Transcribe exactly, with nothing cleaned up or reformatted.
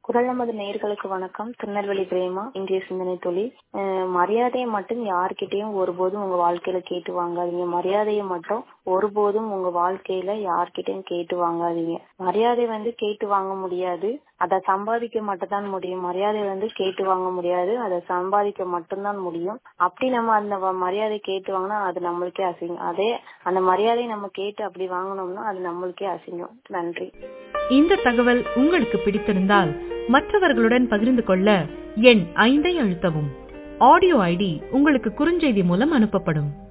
குரல் நமது நேயர்களுக்கு வணக்கம். திருநெல்வேலி பிரேமா. இன்றைய சிந்தனை தொழி மரியாதையை மட்டும் யார்கிட்டயும் ஒருபோதும் உங்க வாழ்க்கையில கேட்டு வாங்காதீங்க. மரியாதையை மட்டும் ஒருபோதும் உங்க வாழ்க்கையில யார்கிட்டயும் கேட்டு வாங்காதீங்க. மரியாதை வந்து கேட்டு வாங்க முடியாது, அதை சம்பாதிக்க மட்டும் தான் முடியும். மரியாதை வந்து கேட்டு வாங்க முடியாது, அதை சம்பாதிக்க மட்டும்தான் முடியும். அப்படி நம்ம அந்த மரியாதை கேட்டு வாங்கினா அது நம்மளுக்கே அசிங்கம். அதே அந்த மரியாதையை நம்ம கேட்டு அப்படி வாங்கினோம்னா அது நம்மளுக்கே அசிங்கம். நன்றி. இந்த தகவல் உங்களுக்கு பிடித்திருந்தால் மற்றவர்களுடன் பகிர்ந்து கொள்ள எண் ஐந்தை அழுத்தவும். ஆடியோ ஐடி உங்களுக்கு குறுஞ்செய்தி மூலம் அனுப்பப்படும்.